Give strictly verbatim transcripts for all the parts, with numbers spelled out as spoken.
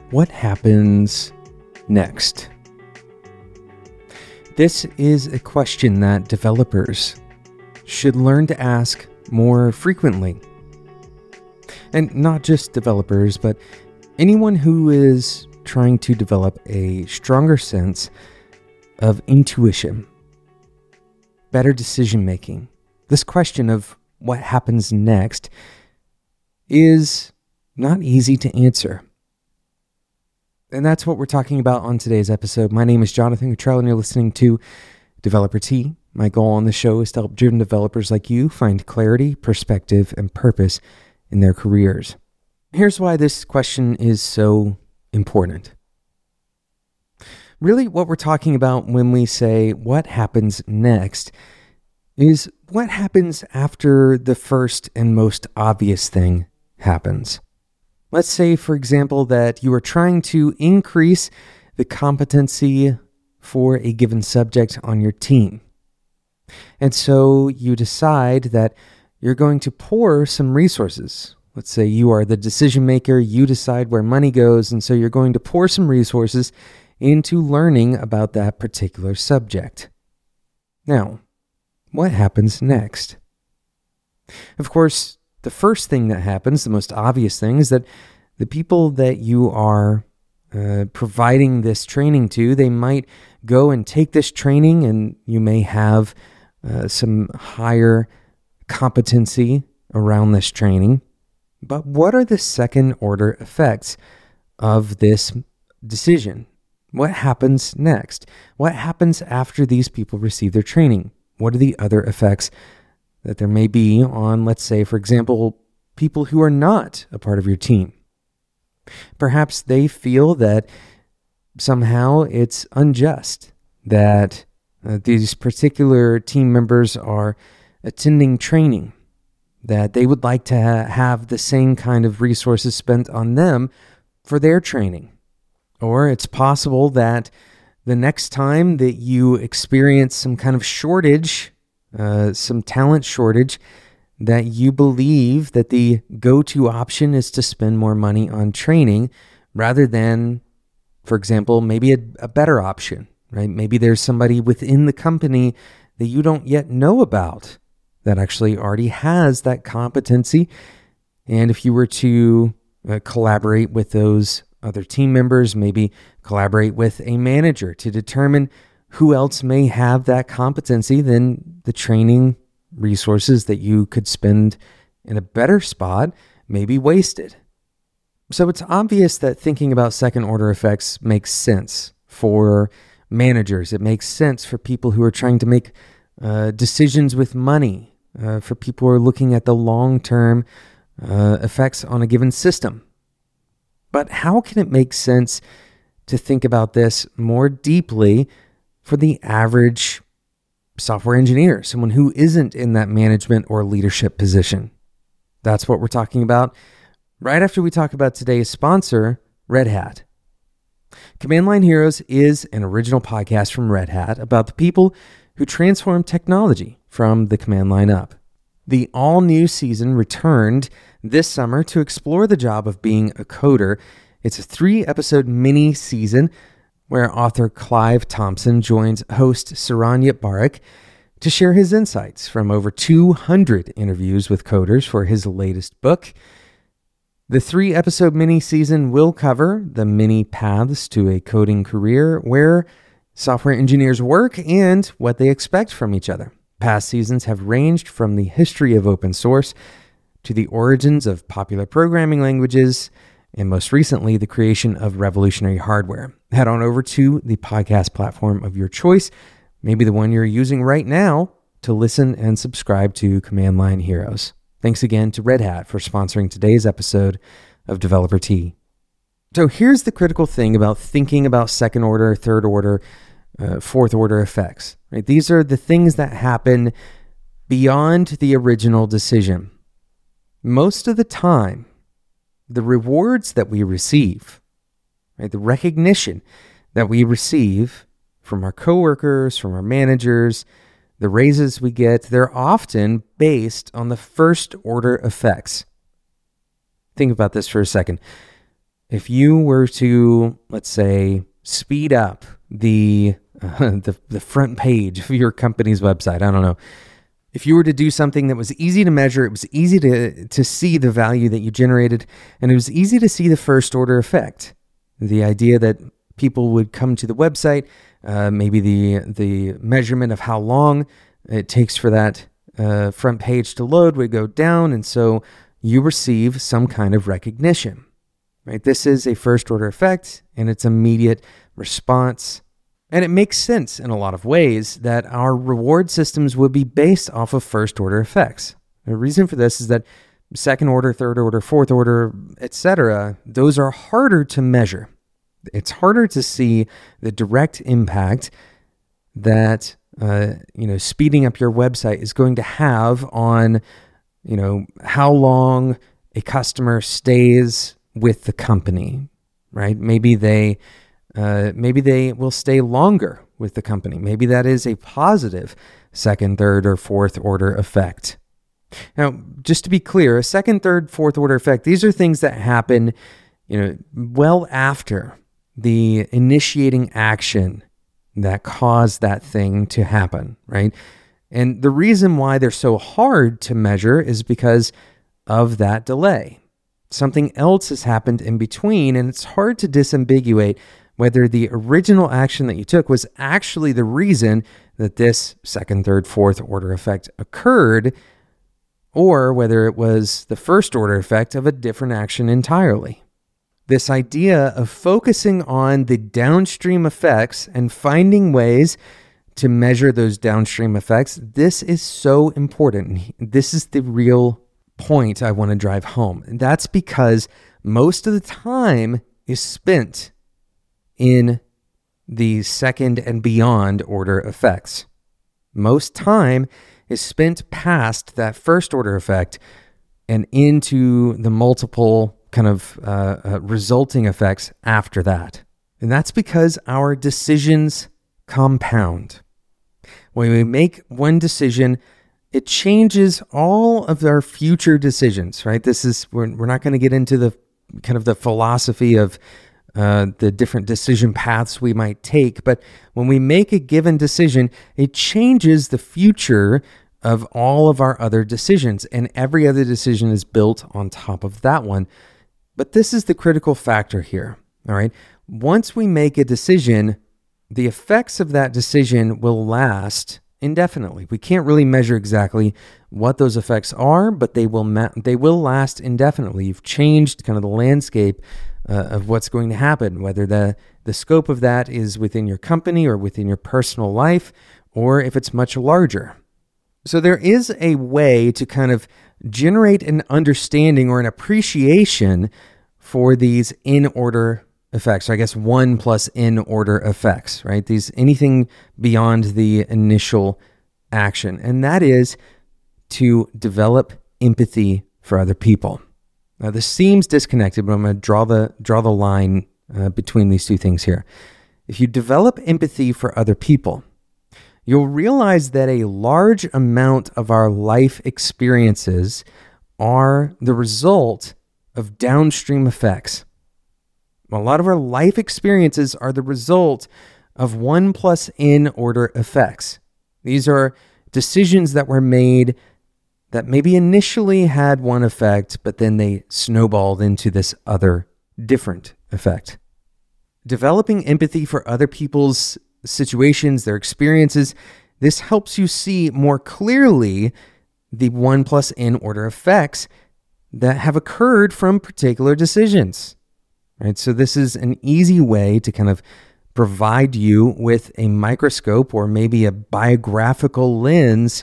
What happens next? This is a question that developers should learn to ask more frequently. And not just developers, but anyone who is trying to develop a stronger sense of intuition, better decision making. This question of what happens next is not easy to answer. And that's what we're talking about on today's episode. My name is Jonathan Cottrell, and you're listening to Developer Tea. My goal on the show is to help driven developers like you find clarity, perspective, and purpose in their careers. Here's why this question is so important. Really, what we're talking about when we say what happens next is what happens after the first and most obvious thing happens. Let's say, for example, that you are trying to increase the competency for a given subject on your team. And so you decide that you're going to pour some resources. Let's say you are the decision maker, you decide where money goes, and so you're going to pour some resources into learning about that particular subject. Now, what happens next? Of course, the first thing that happens, the most obvious thing, is that the people that you are uh, providing this training to, they might go and take this training, and you may have uh, some higher competency around this training. But what are the second order effects of this decision? What happens next? What happens after these people receive their training? What are the other effects that there may be on, let's say, for example, people who are not a part of your team? Perhaps they feel that somehow it's unjust that uh, these particular team members are attending training, that they would like to ha- have the same kind of resources spent on them for their training. Or it's possible that the next time that you experience some kind of shortage, uh, some talent shortage, that you believe that the go-to option is to spend more money on training rather than, for example, maybe a, a better option, right? Maybe there's somebody within the company that you don't yet know about that actually already has that competency. And if you were to uh, collaborate with those other team members, maybe collaborate with a manager to determine who else may have that competency, then the training resources that you could spend in a better spot may be wasted. So it's obvious that thinking about second order effects makes sense for managers. It makes sense for people who are trying to make uh, decisions with money, uh, for people who are looking at the long-term uh, effects on a given system. But how can it make sense to think about this more deeply for the average software engineer, someone who isn't in that management or leadership position? That's what we're talking about right after we talk about today's sponsor, Red Hat. Command Line Heroes is an original podcast from Red Hat about the people who transform technology from the command line up. The all-new season returned this summer to explore the job of being a coder. It's a three-episode mini-season where author Clive Thompson joins host Saranya Barak to share his insights from over two hundred interviews with coders for his latest book. The three-episode mini-season will cover the many paths to a coding career, where software engineers work, and what they expect from each other. Past seasons have ranged from the history of open source to the origins of popular programming languages, and most recently, the creation of revolutionary hardware. Head on over to the podcast platform of your choice, maybe the one you're using right now, to listen and subscribe to Command Line Heroes. Thanks again to Red Hat for sponsoring today's episode of Developer Tea. So here's the critical thing about thinking about second order, third order, uh, fourth order effects. Right? These are the things that happen beyond the original decision. Most of the time, the rewards that we receive, right, the recognition that we receive from our coworkers, from our managers, the raises we get, they're often based on the first order effects. Think about this for a second. If you were to, let's say, speed up the, uh, the the front page of your company's website, I don't know. If you were to do something that was easy to measure, it was easy to, to see the value that you generated, and it was easy to see the first order effect. The idea that people would come to the website, uh, maybe the the measurement of how long it takes for that uh, front page to load would go down, and so you receive some kind of recognition. Right? This is a first order effect, and it's immediate response. And it makes sense in a lot of ways that our reward systems would be based off of first order effects. The reason for this is that second order, third order, fourth order, et cetera, those are harder to measure. It's harder to see the direct impact that uh, you know speeding up your website is going to have on you know how long a customer stays with the company, right? Maybe they uh, maybe they will stay longer with the company. Maybe that is a positive second, third, or fourth order effect. Now, just to be clear, a second, third, fourth order effect, these are things that happen, you know, well after the initiating action that caused that thing to happen, right? And the reason why they're so hard to measure is because of that delay. Something else has happened in between, and it's hard to disambiguate whether the original action that you took was actually the reason that this second, third, fourth order effect occurred, or whether it was the first order effect of a different action entirely. This idea of focusing on the downstream effects and finding ways to measure those downstream effects, this is so important. This is the real point I want to drive home. And that's because most of the time is spent in the second and beyond order effects. Most time is spent past that first order effect and into the multiple kind of uh, uh, resulting effects after that. And that's because our decisions compound. When we make one decision, it changes all of our future decisions, right? This is, we're, we're not going to get into the kind of the philosophy of uh, the different decision paths we might take, but when we make a given decision, it changes the future of all of our other decisions, and every other decision is built on top of that one. But this is the critical factor here, all right? Once we make a decision, the effects of that decision will last indefinitely. We can't really measure exactly what those effects are, but they will ma- they will last indefinitely. You've changed kind of the landscape uh, of what's going to happen, whether the, the scope of that is within your company or within your personal life, or if it's much larger. So there is a way to kind of generate an understanding or an appreciation for these in-order effects. So I guess one plus in-order effects, right? These anything beyond the initial action. And that is to develop empathy for other people. Now this seems disconnected, but I'm going to draw the draw the line uh, between these two things here. If you develop empathy for other people, you'll realize that a large amount of our life experiences are the result of downstream effects. A lot of our life experiences are the result of one plus in order effects. These are decisions that were made that maybe initially had one effect, but then they snowballed into this other different effect. Developing empathy for other people's situations, their experiences, this helps you see more clearly the one plus in order effects that have occurred from particular decisions. Right? So this is an easy way to kind of provide you with a microscope or maybe a biographical lens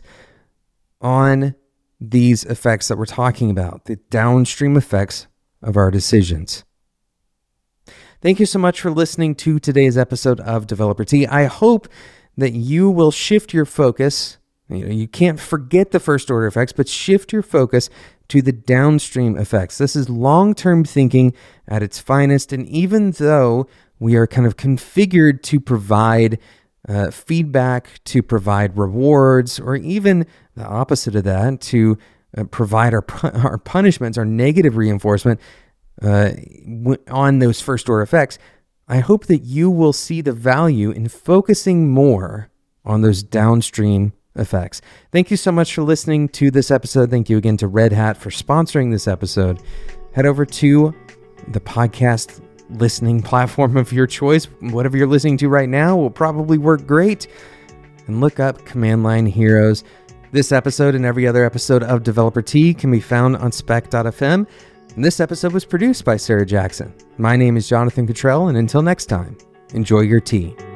on these effects that we're talking about, the downstream effects of our decisions. Thank you so much for listening to today's episode of Developer Tea. I hope that you will shift your focus. You know, you can't forget the first order effects, but shift your focus to the downstream effects. This is long-term thinking at its finest. And even though we are kind of configured to provide uh, feedback, to provide rewards, or even the opposite of that, to uh, provide our, our punishments, our negative reinforcement, uh, w- on those first order effects, I hope that you will see the value in focusing more on those downstream effects. Thank you so much for listening to this episode. Thank you again to Red Hat for sponsoring this episode. Head over to the podcast listening platform of your choice. Whatever you're listening to right now will probably work great. And look up Command Line Heroes. This episode and every other episode of Developer Tea can be found on spec dot f m. And this episode was produced by Sarah Jackson. My name is Jonathan Cottrell, and until next time, enjoy your tea.